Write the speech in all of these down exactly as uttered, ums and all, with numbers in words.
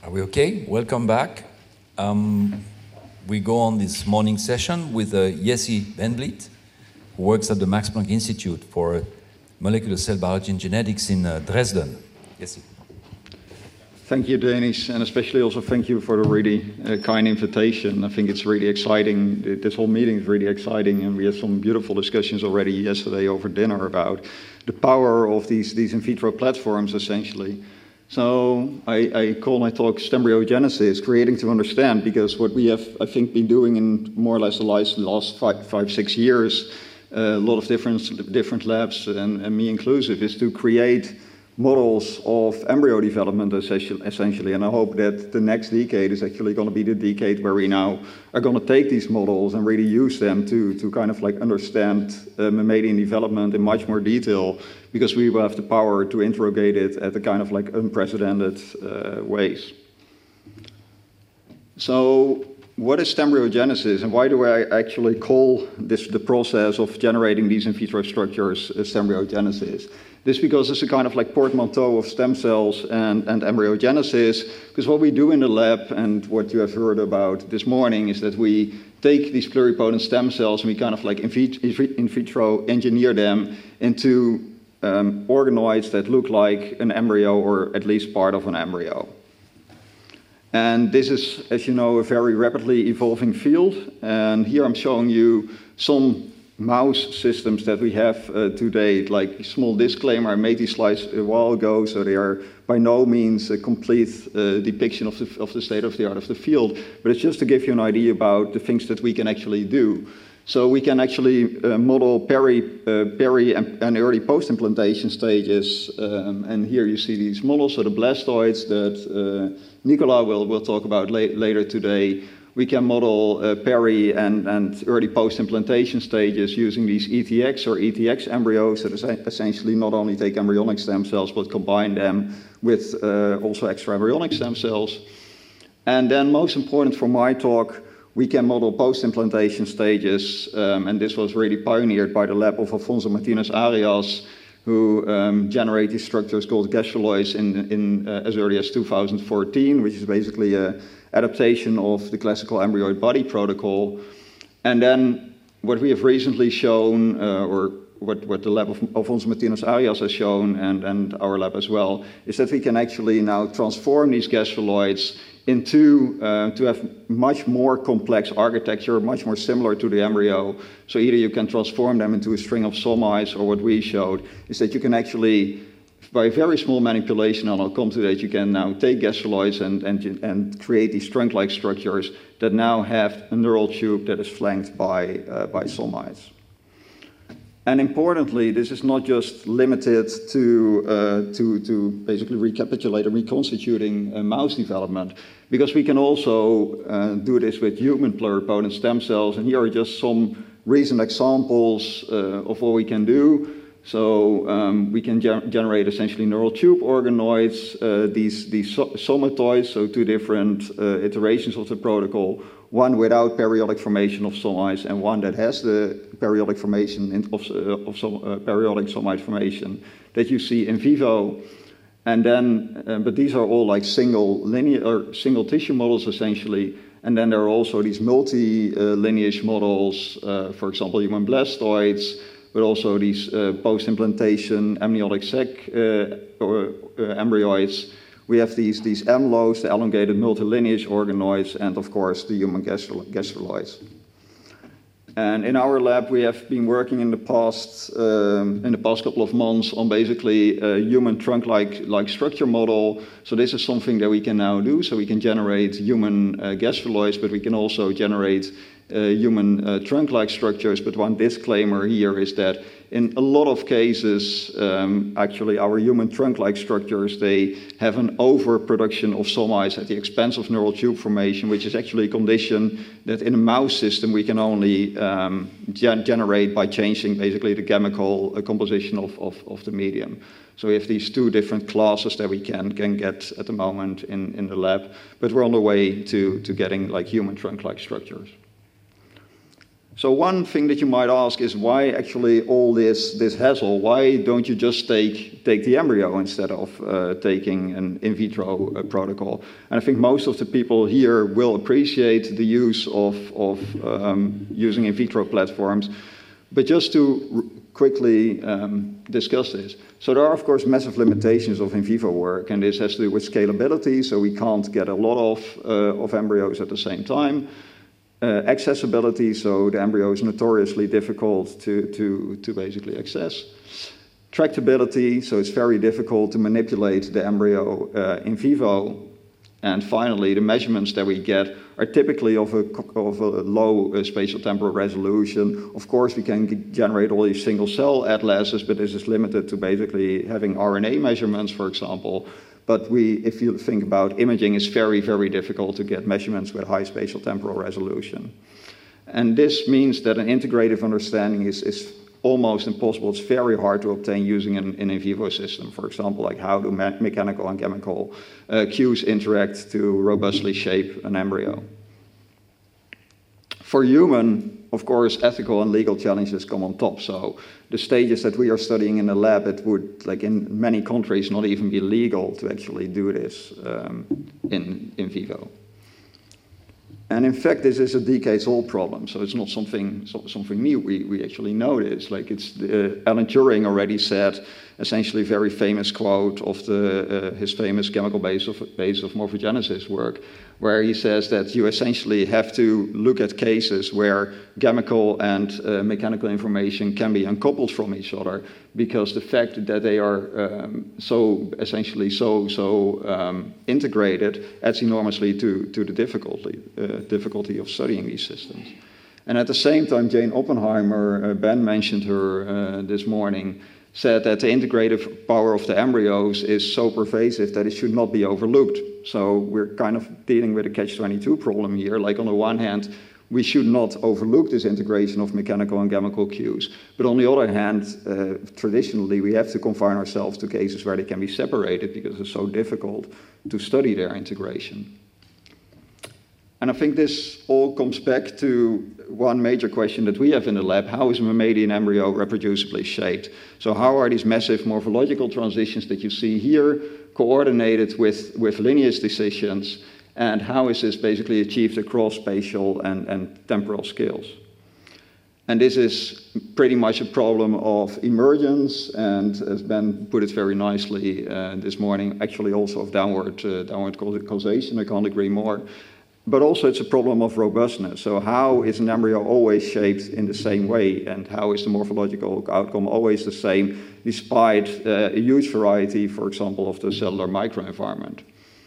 Are we okay? Welcome back. Um, we go on this morning session with uh, Jesse Benvliet, who works at the Max Planck Institute for Molecular Cell Biology and Genetics in uh, Dresden. Jesse. Thank you, Danish, and especially also thank you for the really uh, kind invitation. I think it's really exciting. This whole meeting is really exciting, and we had some beautiful discussions already yesterday over dinner about the power of these, these in vitro platforms, essentially. So I, I call my talk Stembryogenesis, creating to understand, because what we have, I think, been doing in more or less the last, last five, five, six years, uh, a lot of different, different labs, and, and me inclusive, is to create models of embryo development, essentially, and I hope that the next decade is actually going to be the decade where we now are going to take these models and really use them to, to kind of like understand uh, mammalian development in much more detail, because we will have the power to interrogate it at a kind of like unprecedented uh, ways. So what is stembryogenesis, and why do I actually call this the process of generating these in vitro structures uh, stembryogenesis? This because it's a kind of like portmanteau of stem cells and, and embryogenesis, because what we do in the lab, and what you have heard about this morning, is that we take these pluripotent stem cells and we kind of like in, vit in vitro engineer them into um, organoids that look like an embryo, or at least part of an embryo. And this is, as you know, a very rapidly evolving field, and here I'm showing you some mouse systems that we have uh, to date. Like, small disclaimer, I made these slides a while ago, so they are by no means a complete uh, depiction of the, of the state of the art of the field, but it's just to give you an idea about the things that we can actually do. So we can actually uh, model peri, uh, peri and, and early post-implantation stages, um, and here you see these models, so the blastoids that uh, Nicola will, will talk about la later today. We can model uh, peri and, and early post-implantation stages using these E T X or E T X embryos that essentially not only take embryonic stem cells but combine them with uh, also extra embryonic stem cells. And then, most important for my talk, we can model post-implantation stages, um, and this was really pioneered by the lab of Alfonso Martinez Arias, who um, generate these structures called gastruloids in, in, uh, as early as two thousand fourteen, which is basically a adaptation of the classical embryoid body protocol. And then what we have recently shown, uh, or what, what the lab of Alfonso Martinez Arias has shown, and, and our lab as well, is that we can actually now transform these gastruloids into, uh, to have much more complex architecture, much more similar to the embryo. So either you can transform them into a string of somites, or what we showed is that you can actually, by very small manipulation, and I'll come to that, you can now take gastruloids and, and, and create these trunk-like structures that now have a neural tube that is flanked by, uh, by somites. And importantly, this is not just limited to, uh, to, to basically recapitulate and reconstituting uh, mouse development, because we can also uh, do this with human pluripotent stem cells, and here are just some recent examples uh, of what we can do. So um, we can ge generate essentially neural tube organoids, uh, these, these so somatoids, so two different uh, iterations of the protocol, one without periodic formation of somites and one that has the periodic formation in, of, uh, of some, uh, periodic somite formation that you see in vivo. And then, uh, but these are all like single linear or single tissue models essentially. And then there are also these multi-lineage uh, models, uh, for example, human blastoids, but also these uh, post-implantation amniotic sac uh, or, uh, embryoids. We have these, these M L Os, the elongated multilineage organoids, and of course the human gastruloids. And in our lab, we have been working in the past, um, in the past couple of months on basically a human trunk-like like structure model. So this is something that we can now do. So we can generate human uh, gastruloids, but we can also generate uh, human uh, trunk-like structures. But one disclaimer here is that in a lot of cases, um, actually our human trunk-like structures, they have an overproduction of somites at the expense of neural tube formation, which is actually a condition that in a mouse system we can only um, gen generate by changing basically the chemical uh, composition of, of, of the medium. So we have these two different classes that we can, can get at the moment in, in the lab, but we're on the way to, to getting like human trunk-like structures. So one thing that you might ask is why actually all this, this hassle? Why don't you just take, take the embryo instead of uh, taking an in vitro uh, protocol? And I think most of the people here will appreciate the use of, of um, using in vitro platforms. But just to quickly um, discuss this. So there are, of course, massive limitations of in vivo work, and this has to do with scalability, so we can't get a lot of, uh, of embryos at the same time. Uh, accessibility, so the embryo is notoriously difficult to, to, to basically access. Tractability, so it's very difficult to manipulate the embryo uh, in vivo. And finally, the measurements that we get are typically of a, of a low uh, spatial temporal resolution. Of course, we can generate all these single cell atlases, but this is limited to basically having R N A measurements, for example. But we, if you think about imaging, it's very, very difficult to get measurements with high spatial temporal resolution. And this means that an integrative understanding is, is almost impossible. It's very hard to obtain using an, an in vivo system. For example, like how do me mechanical and chemical uh, cues interact to robustly shape an embryo. For human, of course, ethical and legal challenges come on top. So the stages that we are studying in the lab, it would, like in many countries, not even be legal to actually do this um, in, in vivo. And in fact, this is a decades-old problem, so it's not something so, something new. We, we actually know this. Like it's uh, Alan Turing already said, essentially a very famous quote of the, uh, his famous chemical base of, base of morphogenesis work, where he says that you essentially have to look at cases where chemical and uh, mechanical information can be uncoupled from each other, because the fact that they are um, so essentially so so um, integrated adds enormously to to the difficulty uh, difficulty of studying these systems. And at the same time, Jane Oppenheimer, uh, Ben mentioned her uh, this morning, said that the integrative power of the embryos is so pervasive that it should not be overlooked. So we're kind of dealing with a catch twenty-two problem here. Like on the one hand, we should not overlook this integration of mechanical and chemical cues. But on the other hand, uh, traditionally, we have to confine ourselves to cases where they can be separated because it's so difficult to study their integration. And I think this all comes back to one major question that we have in the lab: how is a mammalian embryo reproducibly shaped? So how are these massive morphological transitions that you see here coordinated with, with lineage decisions? And how is this basically achieved across spatial and, and temporal scales? And this is pretty much a problem of emergence, and as Ben put it very nicely uh, this morning, actually also of downward, uh, downward causation. I can't agree more. But also it's a problem of robustness. So how is an embryo always shaped in the same way? And how is the morphological outcome always the same, despite uh, a huge variety, for example, of the cellular microenvironment?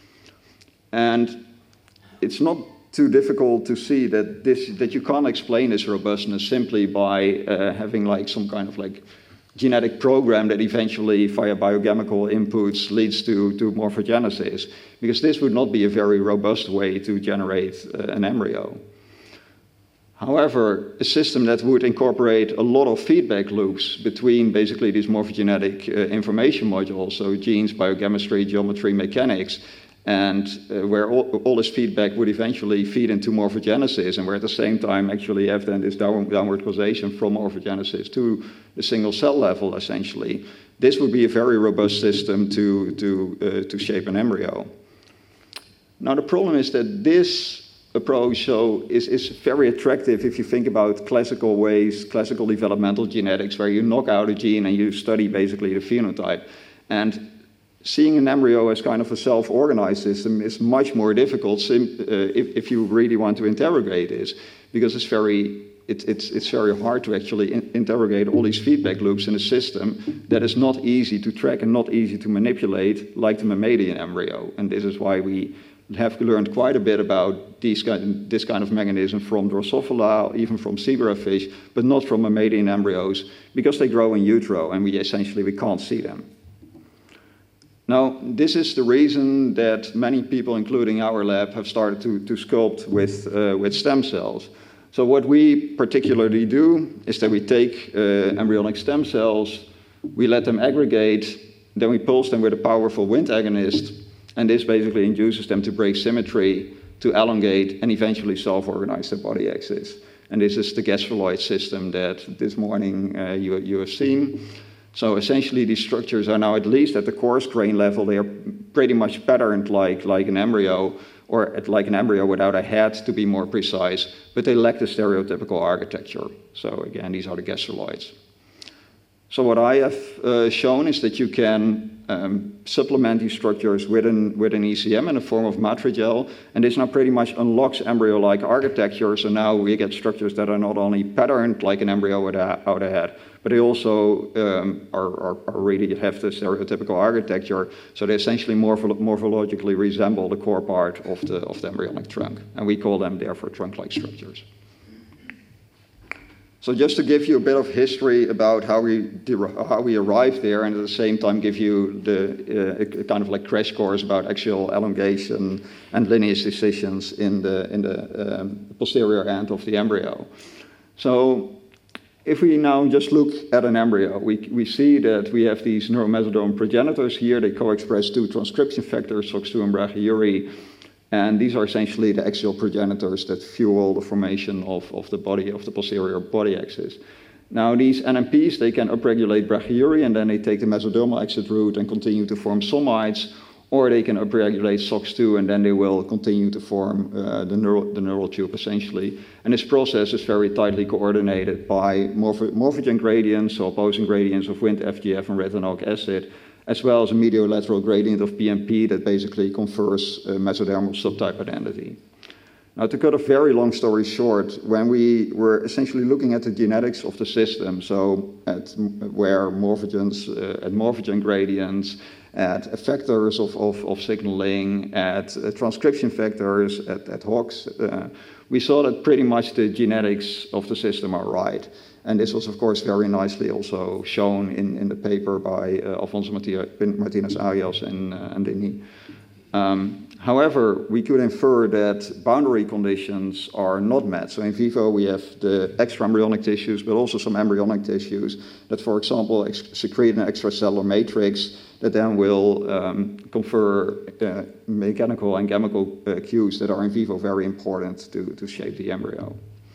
And it's not too difficult to see that this that you can't explain this robustness simply by uh, having like some kind of like genetic program that eventually via biochemical inputs leads to, to morphogenesis, because this would not be a very robust way to generate uh, an embryo. However, a system that would incorporate a lot of feedback loops between basically these morphogenetic uh, information modules, so genes, biochemistry, geometry, mechanics, and uh, where all, all this feedback would eventually feed into morphogenesis, and where at the same time actually have then this downward, downward causation from morphogenesis to the single cell level, essentially. This would be a very robust system to, to, uh, to shape an embryo. Now the problem is that this approach so is, is very attractive if you think about classical ways, classical developmental genetics, where you knock out a gene and you study basically the phenotype. And seeing an embryo as kind of a self-organized system is much more difficult sim uh, if, if you really want to interrogate this, because it's very, it, it's, it's very hard to actually in interrogate all these feedback loops in a system that is not easy to track and not easy to manipulate like the mammalian embryo. And this is why we have learned quite a bit about these kind, this kind of mechanism from Drosophila, even from zebrafish, but not from mammalian embryos, because they grow in utero and we essentially we can't see them. Now, this is the reason that many people, including our lab, have started to, to sculpt with, uh, with stem cells. So what we particularly do is that we take uh, embryonic stem cells, we let them aggregate, then we pulse them with a powerful Wnt agonist, and this basically induces them to break symmetry, to elongate, and eventually self-organize their body axis. And this is the gastroloid system that this morning uh, you, you have seen. So essentially these structures are now, at least at the coarse grain level, they are pretty much patterned like, like an embryo, or at, like an embryo without a head to be more precise, but they lack the stereotypical architecture. So again, these are the gastroloids. So what I have uh, shown is that you can um, supplement these structures with an, with an E C M in the form of Matrigel, and this now pretty much unlocks embryo-like architecture. So now we get structures that are not only patterned like an embryo without a head, but they also um, are, are, are really have the stereotypical architecture. So they essentially morpho morphologically resemble the core part of the, of the embryonic trunk, and we call them therefore trunk-like structures. So just to give you a bit of history about how we how we arrived there, and at the same time give you the uh, kind of like crash course about axial elongation and lineage decisions in the in the um, posterior end of the embryo. So if we now just look at an embryo, we we see that we have these neuromesodermal progenitors here. They co-express two transcription factors, SOX two and brachyury. And these are essentially the axial progenitors that fuel the formation of, of the body, of the posterior body axis. Now these N M Ps, they can upregulate brachyury, and then they take the mesodermal exit route and continue to form somites, or they can upregulate SOX two, and then they will continue to form uh, the, neural, the neural tube essentially. And this process is very tightly coordinated by morpho morphogen gradients, so opposing gradients of Wnt F G F and retinoic acid, as well as a mediolateral gradient of P M P that basically confers a mesodermal subtype identity. Now, to cut a very long story short, when we were essentially looking at the genetics of the system, so at where morphogens, uh, at morphogen gradients, at effectors of, of, of signaling, at uh, transcription factors, at, at Hox, uh, we saw that pretty much the genetics of the system are right. And this was, of course, very nicely also shown in, in the paper by uh, Alfonso Martinez-Arias and, uh, and Denis. Um, however, we could infer that boundary conditions are not met. So in vivo, we have the extraembryonic tissues, but also some embryonic tissues that, for example, ex secrete an extracellular matrix that then will um, confer uh, mechanical and chemical uh, cues that are in vivo very important to, to shape the embryo.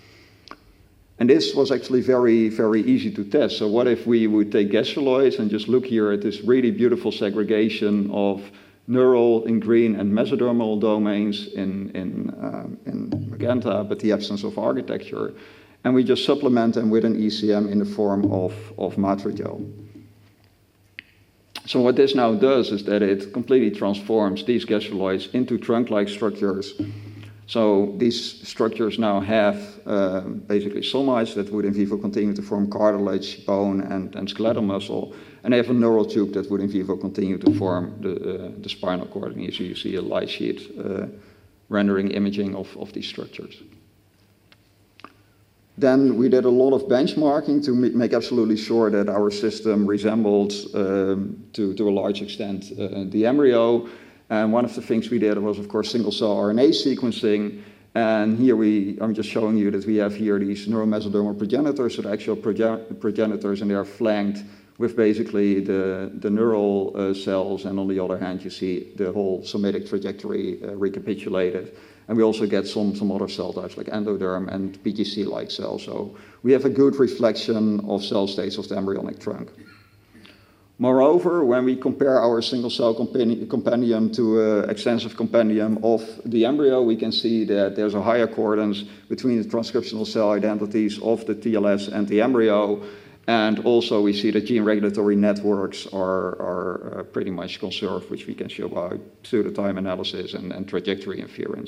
And this was actually very, very easy to test. So what if we would take gastroloids and just look here at this really beautiful segregation of neural in green and mesodermal domains in, in, um, in magenta, but the absence of architecture. And we just supplement them with an E C M in the form of, of Matrigel. So what this now does is that it completely transforms these gastroloids into trunk-like structures. So these structures now have uh, basically somites that would in vivo continue to form cartilage, bone, and, and skeletal muscle. And they have a neural tube that would in vivo continue to form the, uh, the spinal cord. And here so you see a light sheet uh, rendering imaging of, of these structures. Then we did a lot of benchmarking to make absolutely sure that our system resembled, um, to, to a large extent, uh, the embryo. And one of the things we did was, of course, single-cell R N A sequencing. And here we, I'm just showing you that we have here these neuromesodermal progenitors, so the actual proge progenitors, and they are flanked with basically the, the neural uh, cells. And on the other hand, you see the whole somatic trajectory uh, recapitulated. And we also get some, some other cell types like endoderm and P G C-like cells. So we have a good reflection of cell states of the embryonic trunk. Moreover, when we compare our single-cell compendium to an extensive compendium of the embryo, we can see that there's a high accordance between the transcriptional cell identities of the T L S and the embryo. And also we see that gene regulatory networks are, are uh, pretty much conserved, which we can show by pseudo-time analysis and, and trajectory inference.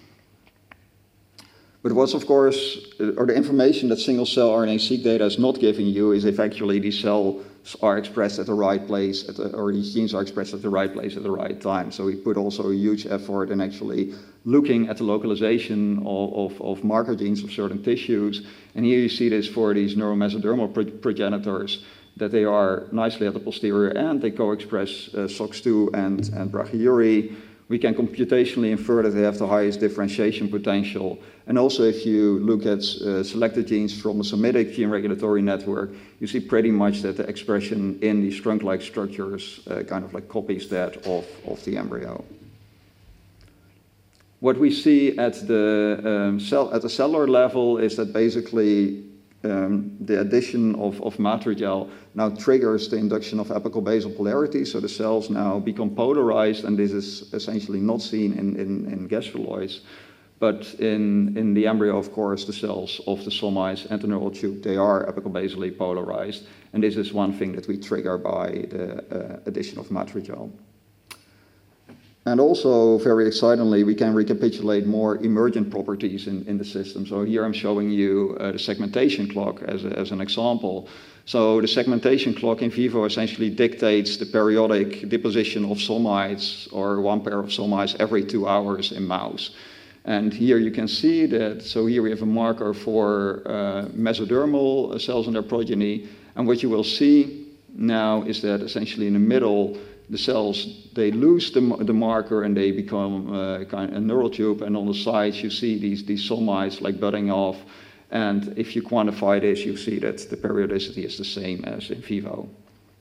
But what's, of course, or the information that single-cell R N A-seq data is not giving you is if actually these cells are expressed at the right place, at the, or these genes are expressed at the right place at the right time. So we put also a huge effort in actually looking at the localization of, of, of marker genes of certain tissues. And here you see this for these neuromesodermal pro progenitors, that they are nicely at the posterior end. They co-express uh, SOX two and, and brachyury. We can computationally infer that they have the highest differentiation potential. And also if you look at uh, selected genes from a somatic gene regulatory network, you see pretty much that the expression in these trunk-like structures uh, kind of like copies that of, of the embryo. What we see at the um, cell at the cellular level is that basically um, the addition of, of Matrigel now triggers the induction of apical basal polarity, so the cells now become polarized, and this is essentially not seen in, in, in gastroloids. But in, in the embryo, of course, the cells of the somites and the neural tube, they are apical basally polarized, and this is one thing that we trigger by the uh, addition of Matrigel. And also, very excitingly, we can recapitulate more emergent properties in, in the system. So here I'm showing you uh, the segmentation clock as, a, as an example. So the segmentation clock in vivo essentially dictates the periodic deposition of somites, or one pair of somites, every two hours in mouse. And here you can see that, so here we have a marker for uh, mesodermal cells and their progeny. And what you will see now is that essentially in the middle, the cells, they lose the, the marker and they become uh, kind of a neural tube, and on the sides you see these, these somites like budding off, and if you quantify this, you see that the periodicity is the same as in vivo.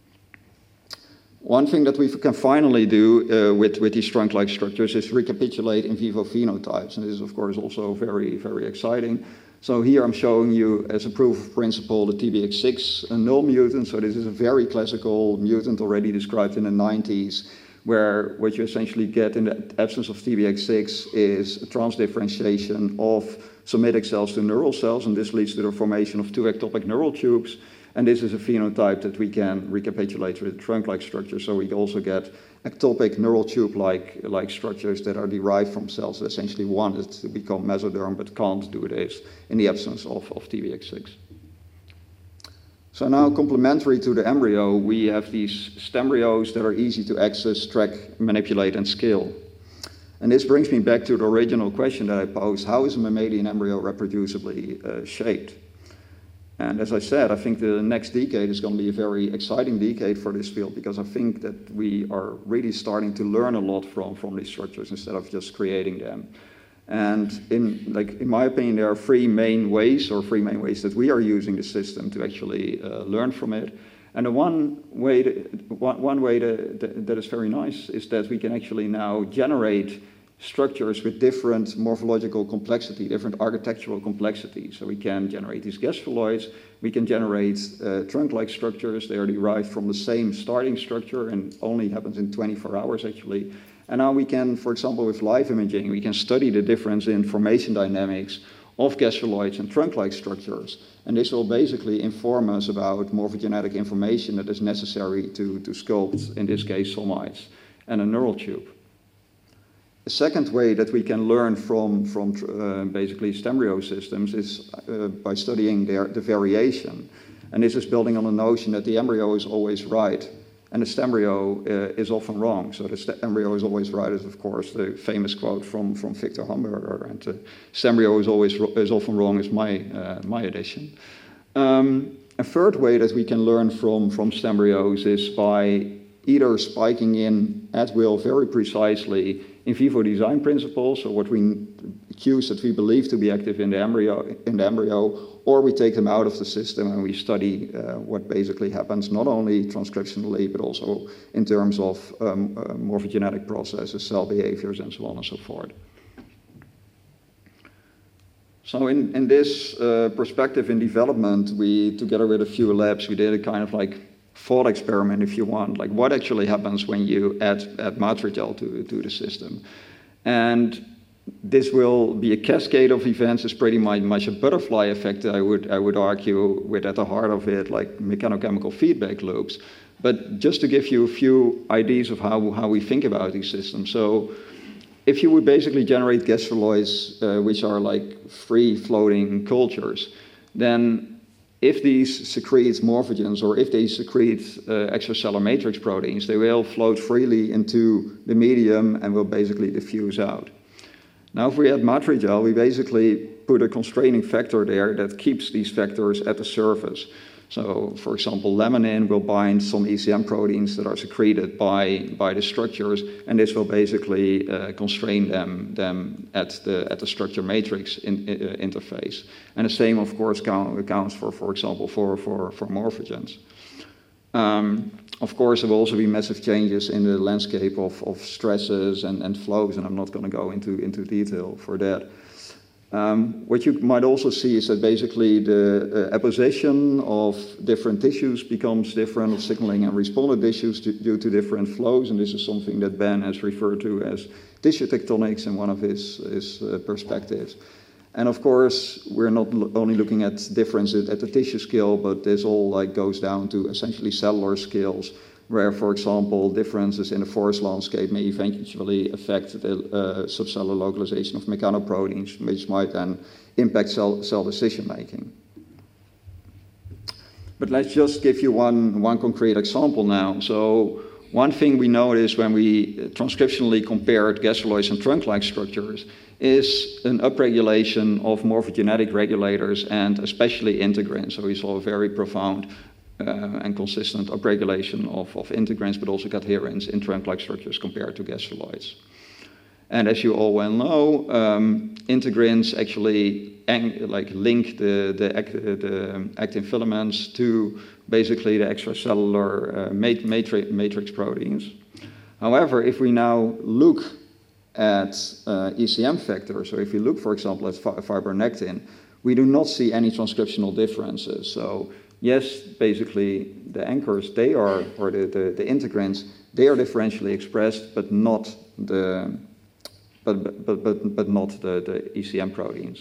One thing that we can finally do uh, with, with these trunk-like structures is recapitulate in vivo phenotypes, and this is of course also very, very exciting. So here I'm showing you as a proof of principle the T B X six null mutant. So this is a very classical mutant already described in the nineties, where what you essentially get in the absence of T B X six is a transdifferentiation of somatic cells to neural cells, and this leads to the formation of two ectopic neural tubes. And this is a phenotype that we can recapitulate with trunk-like structures, so we also get ectopic neural tube-like like structures that are derived from cells that essentially wanted to become mesoderm but can't do this in the absence of, of T B X six. So now, complementary to the embryo, we have these stembrios that are easy to access, track, manipulate, and scale. And this brings me back to the original question that I posed: how is a mammalian embryo reproducibly uh, shaped? And as I said, I think the next decade is going to be a very exciting decade for this field, because I think that we are really starting to learn a lot from, from these structures instead of just creating them. And in, like, in my opinion, there are three main ways, or three main ways that we are using the system to actually uh, learn from it. And the one way, to, one, one way to, that, that is very nice is that we can actually now generate structures with different morphological complexity, different architectural complexity. So we can generate these gastroloids, we can generate uh, trunk-like structures. They are derived from the same starting structure and only happens in twenty-four hours actually. And now we can, for example, with live imaging, we can study the difference in formation dynamics of gastroloids and trunk-like structures. And this will basically inform us about morphogenetic information that is necessary to, to sculpt, in this case, somites and a neural tube. The second way that we can learn from, from uh, basically stembryo systems is uh, by studying their, the variation. And this is building on the notion that the embryo is always right, and the stembryo uh, is often wrong. So the embryo is always right is, of course, the famous quote from, from Victor Hamburger, and the stembryo is always is often wrong is my, uh, my addition. Um, a third way that we can learn from, from stembrios is by either spiking in at will very precisely in vivo design principles, so what we cues that we believe to be active in the embryo, in the embryo, or we take them out of the system and we study uh, what basically happens not only transcriptionally but also in terms of um, uh, morphogenetic processes, cell behaviors, and so on and so forth. So in, in this uh, perspective in development, we, together with a few labs, we did a kind of like thought experiment, if you want, like what actually happens when you add, add Matrigel to, to the system. And this will be a cascade of events. It's pretty much, much a butterfly effect, I would, I would argue, with at the heart of it, like mechanochemical feedback loops. But just to give you a few ideas of how, how we think about these systems. So if you would basically generate gastroloids, uh, which are like free-floating cultures, then if these secrete morphogens, or if they secrete uh, extracellular matrix proteins, they will float freely into the medium and will basically diffuse out. Now, if we add Matrigel, we basically put a constraining factor there that keeps these factors at the surface. So, for example, laminin will bind some E C M proteins that are secreted by, by the structures, and this will basically uh, constrain them, them at the at the structure matrix in, uh, interface. And the same, of course, count, accounts for, for example, for, for, for morphogens. Um, of course, there will also be massive changes in the landscape of, of stresses and, and flows, and I'm not going to go into, into detail for that. Um, what you might also see is that basically the uh, apposition of different tissues becomes different, of signaling and responder tissues to, due to different flows, and this is something that Ben has referred to as tissue tectonics in one of his, his uh, perspectives. And of course, we're not lo- only looking at differences at the tissue scale, but this all like goes down to essentially cellular scales, where, for example, differences in the forest landscape may eventually affect the uh, subcellular localization of mechanoproteins, which might then impact cell, cell decision-making. But let's just give you one, one concrete example now. So one thing we noticed when we transcriptionally compared gastroloids and trunk-like structures is an upregulation of morphogenetic regulators and especially integrins. So we saw a very profound Uh, and consistent upregulation of, of integrins, but also cadherins in trunk-like structures compared to gastroloids. And as you all well know, um, integrins actually ang- like link the, the, act- the actin filaments to basically the extracellular uh, mat- matri- matrix proteins. However, if we now look at uh, E C M factors, or if we look, for example, at fi- fibronectin, we do not see any transcriptional differences. So yes, basically the anchors, they are, or the, the, the integrins, they are differentially expressed, but not the, but, but, but, but not the, the E C M proteins.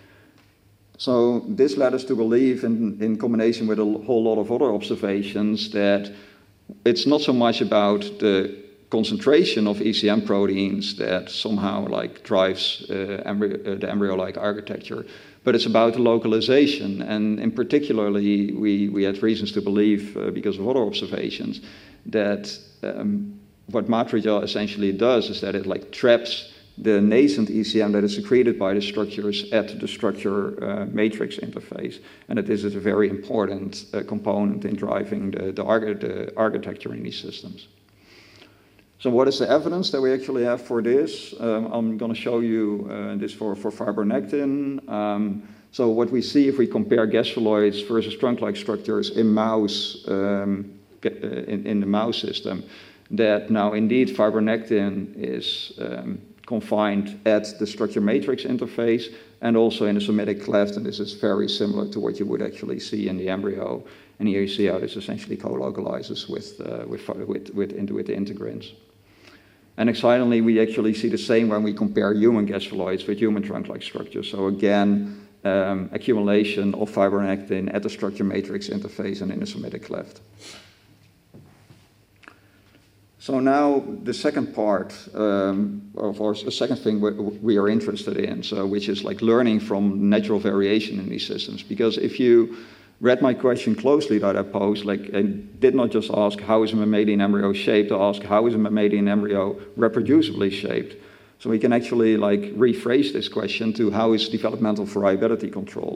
So this led us to believe, in, in combination with a whole lot of other observations, that it's not so much about the concentration of E C M proteins that somehow like drives uh, embryo, uh, the embryo-like architecture, but it's about the localization. And in particularly, we, we had reasons to believe, uh, because of other observations, that um, what matrigel essentially does is that it like traps the nascent E C M that is secreted by the structures at the structure uh, matrix interface, and that this is a very important uh, component in driving the, the, arch- the architecture in these systems. So what is the evidence that we actually have for this? Um, I'm going to show you uh, this for, for fibronectin. Um, so what we see if we compare gastroloids versus trunk-like structures in mouse, um, in, in the mouse system, that now indeed fibronectin is um, confined at the structure matrix interface and also in the somatic cleft, and this is very similar to what you would actually see in the embryo. And here you see how this essentially co-localizes with, uh, with, with, with, with the integrins. And excitingly, we actually see the same when we compare human gastroloids with human trunk-like structures. So again, um, accumulation of fibronectin at the structure matrix interface and in the somatic cleft. So now the second part, um, of or the second thing we, we are interested in, so which is like learning from natural variation in these systems. Because if you read my question closely that I posed, like I did not just ask how is a mammalian embryo shaped, I asked how is a mammalian embryo reproducibly shaped. So we can actually like rephrase this question to how is developmental variability controlled.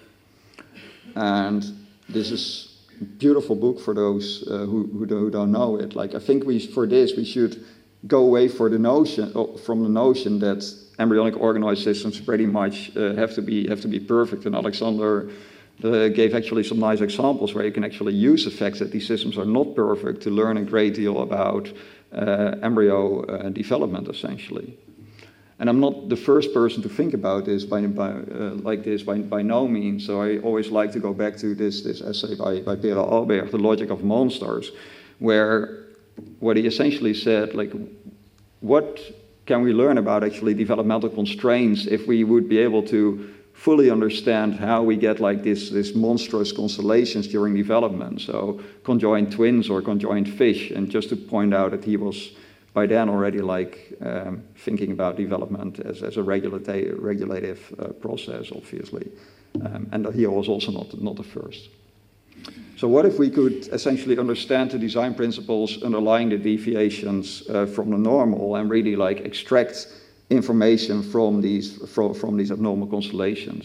And this is a beautiful book for those uh, who, who, who don't know it. Like I think we for this we should go away for the notion from the notion that embryonic organoid systems pretty much uh, have to be have to be perfect. And Alexander Uh, gave actually some nice examples where you can actually use the fact that these systems are not perfect to learn a great deal about uh, embryo uh, development, essentially. And I'm not the first person to think about this by, by, uh, like this by, by no means. So I always like to go back to this, this essay by, by Pere Albert, The Logic of Monsters, where what he essentially said, like, what can we learn about actually developmental constraints if we would be able to fully understand how we get like this, this monstrous constellations during development, so conjoined twins or conjoined fish. And just to point out that he was by then already like um, thinking about development as, as a regulata- regulative uh, process, obviously. Um, and he was also not, not the first. So what if we could essentially understand the design principles underlying the deviations uh, from the normal and really like extract information from these, from, from these abnormal constellations?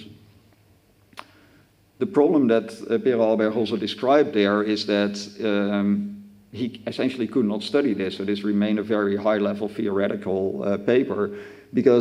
The problem that uh, Pere Albert also described there is that um, he essentially could not study this, so this remained a very high-level theoretical uh, paper, because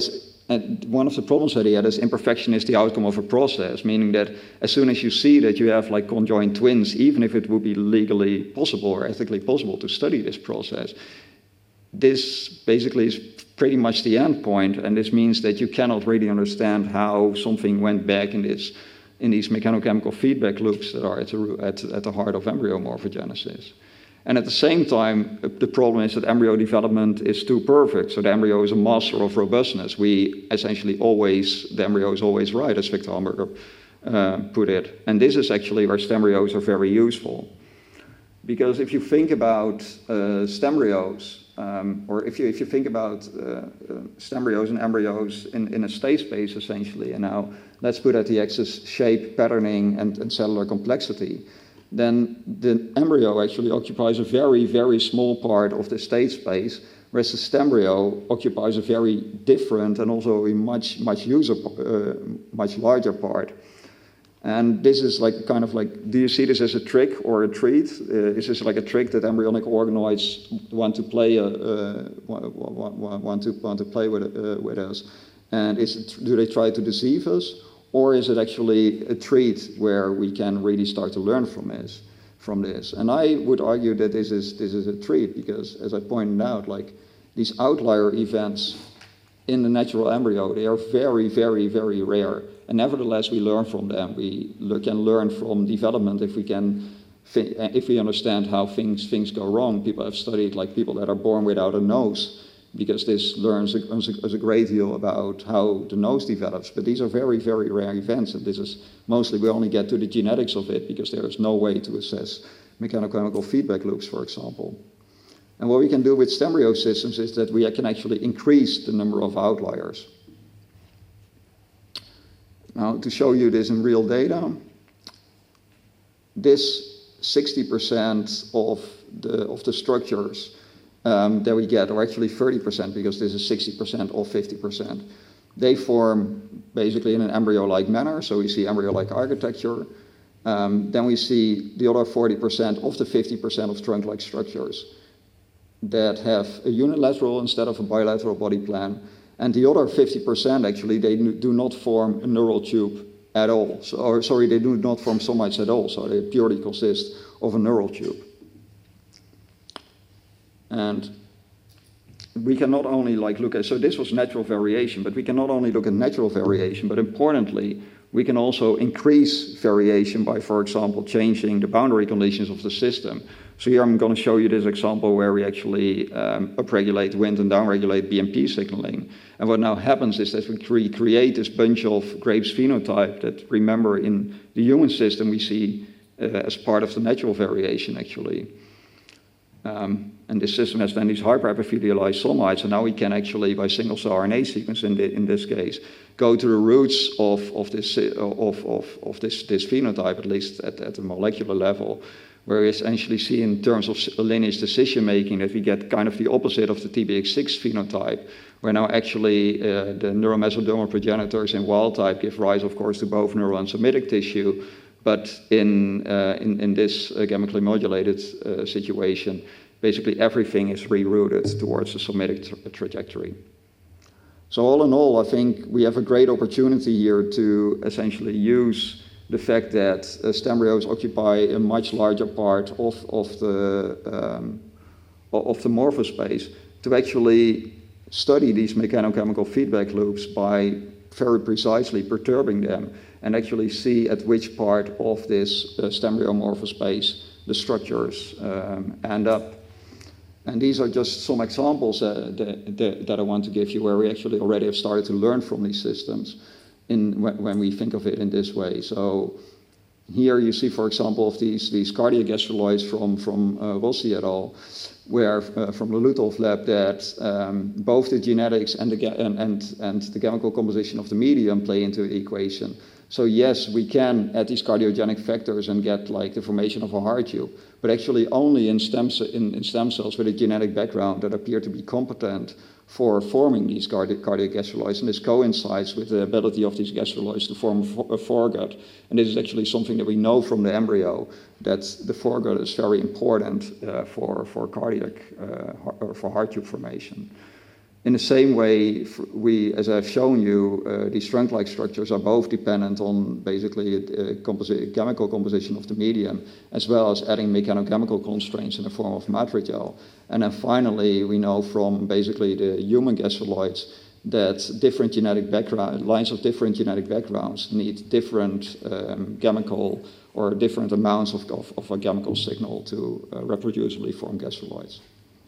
and one of the problems that he had is imperfection is the outcome of a process, meaning that as soon as you see that you have like conjoined twins, even if it would be legally possible or ethically possible to study this process, this basically is pretty much the end point, and this means that you cannot really understand how something went back in this in these mechanochemical feedback loops that are at the, at, at the heart of embryo morphogenesis. And at the same time, the problem is that embryo development is too perfect. So the embryo is a master of robustness. We essentially always, the embryo is always right, as Victor Hamburger uh, put it. And this is actually where stembrios are very useful. Because if you think about uh, stembrios, um, or if you, if you think about uh, uh, stembrios and embryos in, in a state space, essentially, and now let's put at the axis shape, patterning, and, and cellular complexity, then the embryo actually occupies a very, very small part of the state space, whereas the stembryo occupies a very different and also a much, much user, uh, much larger part. And this is like kind of like, do you see this as a trick or a treat? Uh, is this like a trick that embryonic organoids want to play, uh, uh, want, want to want to play with uh, with us? And is it, do they try to deceive us? Or is it actually a treat where we can really start to learn from this? From this? And I would argue that this is, this is a treat because, as I pointed out, like these outlier events in the natural embryo, they are very, very, very rare. And nevertheless, we learn from them. We can learn from development if we can, if we understand how things, things go wrong. People have studied like people that are born without a nose, because this learns a, a great deal about how the nose develops. But these are very, very rare events, and this is mostly, we only get to the genetics of it because there is no way to assess mechanochemical feedback loops, for example. And what we can do with stembryo systems is that we can actually increase the number of outliers. Now, to show you this in real data, this sixty percent of the, of the structures Um, that we get, or actually thirty percent, because this is sixty percent of fifty percent. They form basically in an embryo-like manner, so we see embryo-like architecture. Um, then we see the other forty percent of the fifty percent of trunk-like structures that have a unilateral instead of a bilateral body plan. And the other fifty percent, actually, they do not form a neural tube at all. So, or sorry, they do not form somites at all, so they purely consist of a neural tube. And we can not only like look at, so this was natural variation, but we can not only look at natural variation, but importantly, we can also increase variation by, for example, changing the boundary conditions of the system. So here I'm going to show you this example where we actually um, upregulate wind and downregulate B M P signaling. And what now happens is that we cre- create this bunch of Graves phenotype that, remember, in the human system we see uh, as part of the natural variation, actually. Um, and this system has then these hyperepithelialized somites, and now we can actually, by single-cell R N A sequence in, the, in this case, go to the roots of, of, this, of, of, of this, this phenotype, at least at, at the molecular level, where we essentially see in terms of lineage decision-making that we get kind of the opposite of the T B X six phenotype, where now actually uh, the neuromesodermal progenitors in wild type give rise, of course, to both neural and somatic tissue. But in, uh, in, in this uh, chemically modulated uh, situation, basically everything is rerouted towards a somatic tra- trajectory. So all in all, I think we have a great opportunity here to essentially use the fact that uh, stembrios occupy a much larger part of, of, the, um, of the morphospace to actually study these mechanochemical feedback loops by very precisely perturbing them, and actually see at which part of this uh, stembryo morphospace the structures um, end up. And these are just some examples uh, that, that, that I want to give you where we actually already have started to learn from these systems in, when, when we think of it in this way. So here you see, for example, of these, these cardiac gastruloids from, from uh, Rossi et al., where uh, from the Lutolf lab, that um, both the genetics and the, and, and, and the chemical composition of the medium play into the equation. So yes, we can add these cardiogenic factors and get like the formation of a heart tube, but actually only in stem, in, in stem cells with a genetic background that appear to be competent for forming these cardi- cardiac gastruloids, and this coincides with the ability of these gastruloids to form a foregut. And this is actually something that we know from the embryo, that the foregut is very important uh, for, for cardiac, uh, or for heart tube formation. In the same way, we, as I've shown you, uh, these trunk-like structures are both dependent on basically a, composi chemical composition of the medium, as well as adding mechanochemical constraints in the form of matrigel. And then finally, we know from basically the human gastroloids that different genetic background, lines of different genetic backgrounds need different um, chemical or different amounts of, of, of a chemical signal to uh, reproducibly form gastroloids.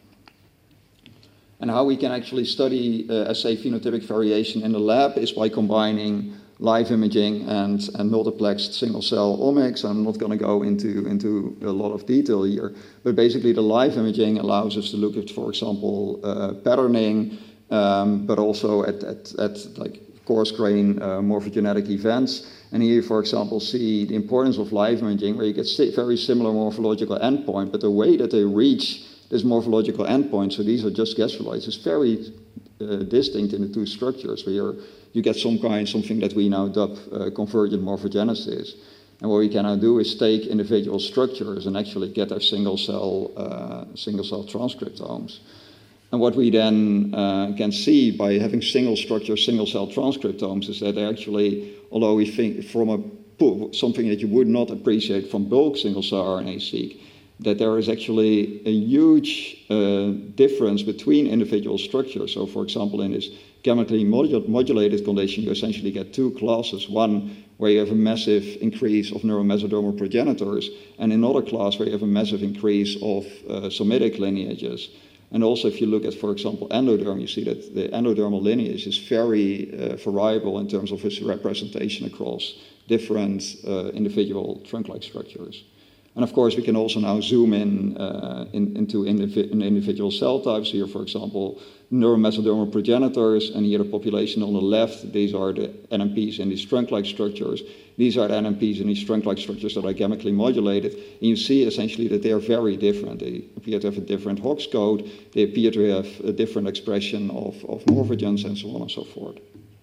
And how we can actually study, uh, as say, phenotypic variation in the lab is by combining live imaging and, and multiplexed single-cell omics. I'm not going to go into, into a lot of detail here, but basically the live imaging allows us to look at, for example, uh, patterning, um, but also at, at, at like coarse-grain uh, morphogenetic events. And here, for example, see the importance of live imaging, where you get very similar morphological endpoint, but the way that they reach this morphological endpoint, so these are just gastroloids, is very uh, distinct in the two structures, where you get some kind, something that we now dub uh, convergent morphogenesis. And what we can now do is take individual structures and actually get our single cell, uh, single cell transcriptomes. And what we then uh, can see by having single structure, single cell transcriptomes is that they actually, although we think from a something that you would not appreciate from bulk single cell R N A-seq, that there is actually a huge uh, difference between individual structures. So, for example, in this chemically modu modulated condition, you essentially get two classes. One where you have a massive increase of neuromesodermal progenitors, and another class where you have a massive increase of uh, somatic lineages. And also, if you look at, for example, endoderm, you see that the endodermal lineage is very uh, variable in terms of its representation across different uh, individual trunk-like structures. And of course, we can also now zoom in, uh, in into indivi individual cell types. Here, for example, neuromesodermal progenitors, and here the population on the left, these are the N M Ps in these trunk-like structures. These are the N M Ps in these trunk-like structures that are chemically modulated. And you see essentially that they are very different. They appear to have a different Hox code. They appear to have a different expression of, of morphogens and so on and so forth.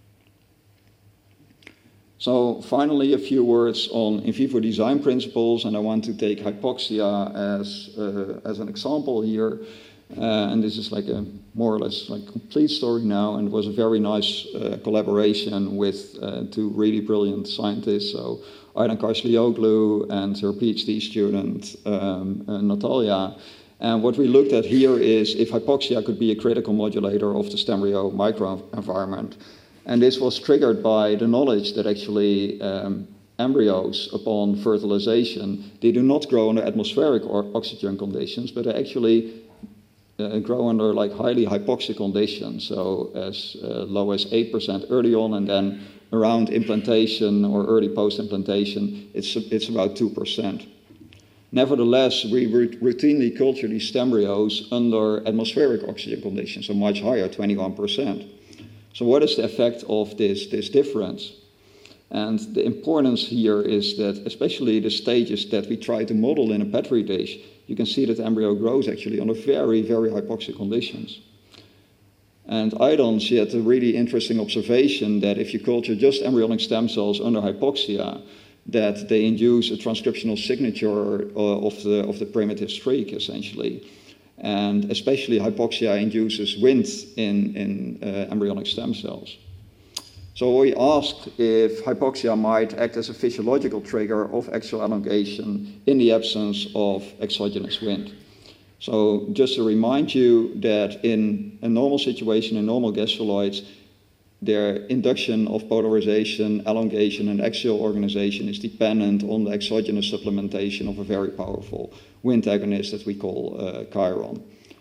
So finally, a few words on in vivo design principles, and I want to take hypoxia as, uh, as an example here. Uh, and this is like a more or less like complete story now, and it was a very nice uh, collaboration with uh, two really brilliant scientists, so Aydan Karslioglu and her PhD student um, uh, Natalia. And what we looked at here is if hypoxia could be a critical modulator of the STEMRIO microenvironment. And this was triggered by the knowledge that actually um, embryos, upon fertilization, they do not grow under atmospheric or oxygen conditions, but they actually uh, grow under like highly hypoxic conditions, so as uh, low as eight percent early on, and then around implantation or early post-implantation, it's, it's about two percent. Nevertheless, we routinely culture these STEMRIOs under atmospheric oxygen conditions, so much higher, twenty-one percent. So what is the effect of this, this difference? And the importance here is that especially the stages that we try to model in a Petri dish, you can see that the embryo grows actually under very, very hypoxic conditions. And Aydan, she had a really interesting observation that if you culture just embryonic stem cells under hypoxia, that they induce a transcriptional signature uh, of, the, of the primitive streak, essentially. And especially hypoxia induces wind in, in uh, embryonic stem cells. So we asked if hypoxia might act as a physiological trigger of axial elongation in the absence of exogenous wind. So just to remind you that in a normal situation, in normal gastroloids, their induction of polarization, elongation, and axial organization is dependent on the exogenous supplementation of a very powerful wind agonist that we call uh, chiron.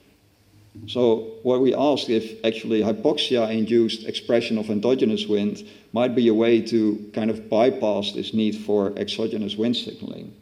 So what we asked if actually hypoxia-induced expression of endogenous wind might be a way to kind of bypass this need for exogenous wind signaling.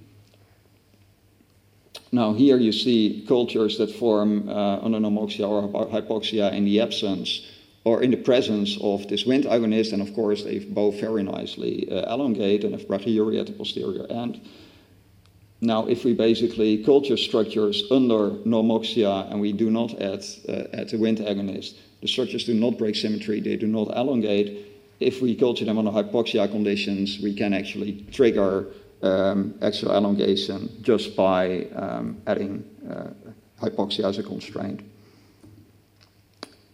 Now here you see cultures that form uh, anonormoxia or hypoxia in the absence or in the presence of this wind agonist, and of course they both very nicely uh, elongate and have brachyuria at the posterior end. Now, if we basically culture structures under normoxia and we do not add, uh, add a wind agonist, the structures do not break symmetry, they do not elongate. If we culture them under hypoxia conditions, we can actually trigger um, axial elongation just by um, adding uh, hypoxia as a constraint.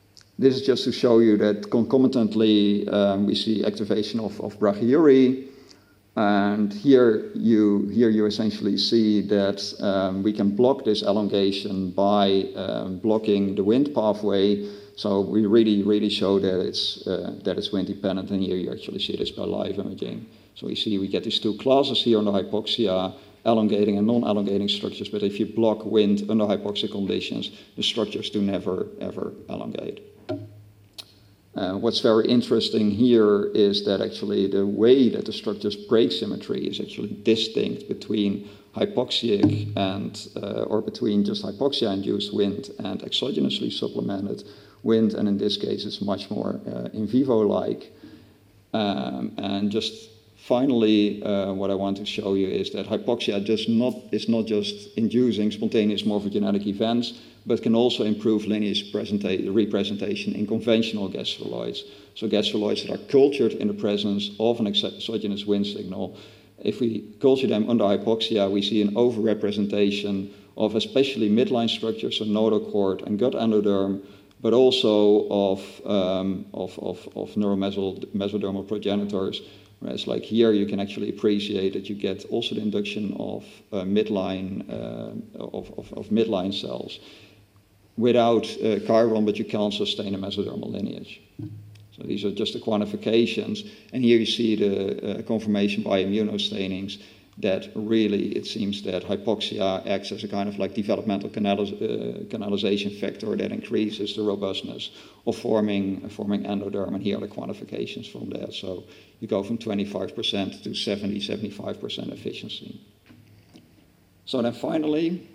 This is just to show you that concomitantly um, we see activation of, of brachyury. And here you, here you essentially see that um, we can block this elongation by um, blocking the wind pathway. So we really, really show that it's, uh, that it's wind dependent, and here you actually see this by live imaging. So we see we get these two classes here under hypoxia, elongating and non-elongating structures, but if you block wind under hypoxic conditions, the structures do never, ever elongate. Uh, what's very interesting here is that actually the way that the structures break symmetry is actually distinct between hypoxic and, uh, or between just hypoxia-induced wind and exogenously supplemented wind, and in this case it's much more uh, in vivo-like. Um, and just finally, uh, what I want to show you is that hypoxia just not, is not just inducing spontaneous morphogenetic events, but can also improve lineage representation in conventional gastroloids. So gastroloids that are cultured in the presence of an exogenous wind signal. If we culture them under hypoxia, we see an overrepresentation of especially midline structures, so nodal cord and gut endoderm, but also of, um, of, of, of neuromesodermal progenitors. Whereas like here you can actually appreciate that you get also the induction of uh, midline, uh, of, of, of midline cells without uh, chiron, but you can sustain a mesodermal lineage. So these are just the quantifications, and here you see the uh, confirmation by immunostainings that really it seems that hypoxia acts as a kind of like developmental canaliz uh, canalization factor that increases the robustness of forming, uh, forming endoderm, and here are the quantifications from that. So you go from twenty-five percent to seventy, seventy-five percent efficiency. So then finally,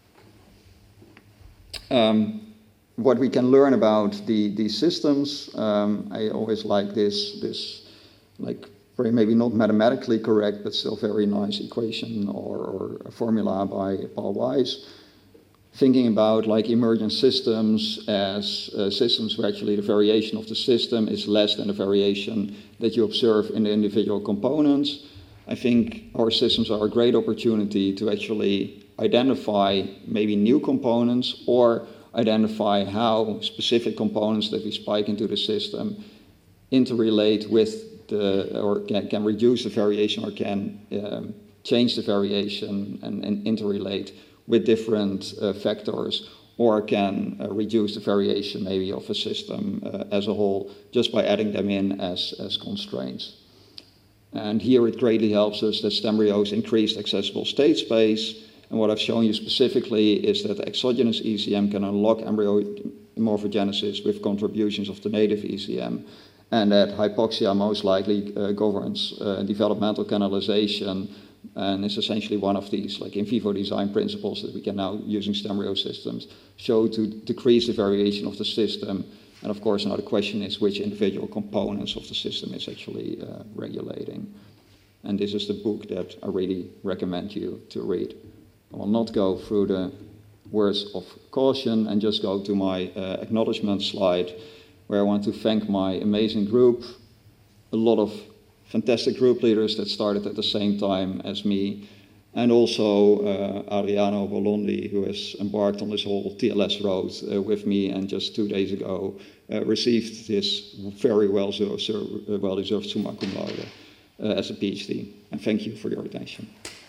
Um, what we can learn about the, these systems, um, I always like this, this like very maybe not mathematically correct, but still very nice equation or, or a formula by Paul Weiss, thinking about like emergent systems as uh, systems where actually the variation of the system is less than the variation that you observe in the individual components. I think our systems are a great opportunity to actually identify maybe new components or identify how specific components that we spike into the system interrelate with the, or can, can reduce the variation or can um, change the variation and, and interrelate with different uh, factors, or can uh, reduce the variation maybe of a system uh, as a whole just by adding them in as, as constraints. And here it greatly helps us that StemRios increased accessible state space. And what I've shown you specifically is that the exogenous E C M can unlock embryo morphogenesis with contributions of the native E C M, and that hypoxia most likely uh, governs uh, developmental canalization, and is essentially one of these like in vivo design principles that we can now, using StemRio systems, show to decrease the variation of the system. And of course now the question is which individual components of the system is actually uh, regulating. And this is the book that I really recommend you to read. I will not go through the words of caution and just go to my uh, acknowledgement slide, where I want to thank my amazing group, a lot of fantastic group leaders that started at the same time as me, and also uh, Adriano Bolondi, who has embarked on this whole T L S road uh, with me, and just two days ago uh, received this very well-deserved well summa cum laude uh, as a PhD. And thank you for your attention.